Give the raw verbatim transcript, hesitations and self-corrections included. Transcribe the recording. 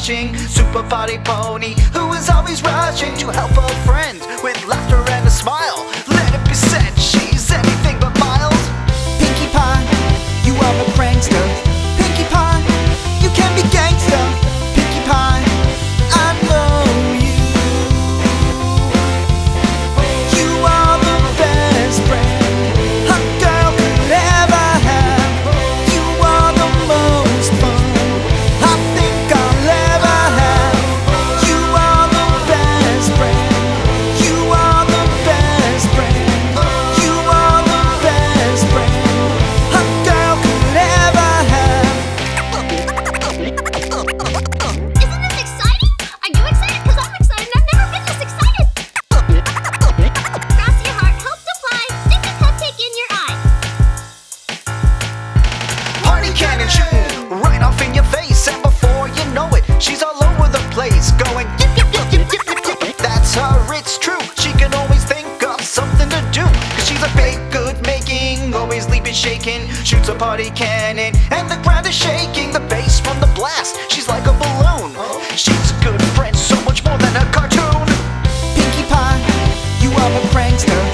dashing super party pony who is always rushing to help a friend with laughter and a smile. Let it be said, she's anything but mild. Pinkie Pie, you are a prankster. Pinkie Pie, you can be gangster. Pinkie Pie, I know you. You are the best friend a girl could ever have. You are the most fun I think I'll ever have. You are the best friend. You are the best friend. You are the best friend a girl could ever have. Isn't this exciting? Are you excited? Because I'm excited and I've never been this excited! Cross your heart, hope to fly, stick a cupcake in your eye. Party cannon shooting right off in your face, and before you know it, she's all over the place going yip yip yip yip yip yip yip. That's her, it's true. She can always think of something to do, cause she's a big good making, always leaping, shaking, shoots a party cannon, and the ground is shaking. The bass from the blast, she's like a balloon. She's a good friend, so much more than a cartoon. Pinkie Pie, you are a prankster.